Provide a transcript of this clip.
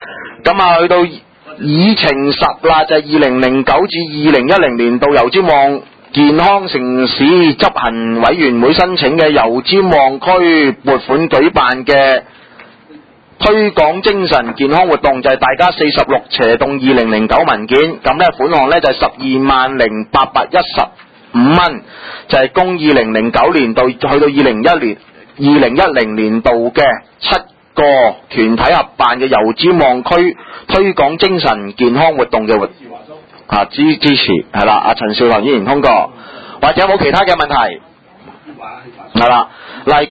咁啊，去到議程10啦，就係2009至2010年度油尖旺健康城市執行委員會申請嘅油尖旺區撥款舉辦嘅推廣精神健康活動，就係大家46/2009文件，咁呢款項呢，就係120815蚊，就係供2009年度去到2010年度嘅7個團體合辦嘅油尖旺區推廣精神健康活動嘅支持係啦。阿陳少棠議員通過，或者有冇其他嘅問題？係啦，嚟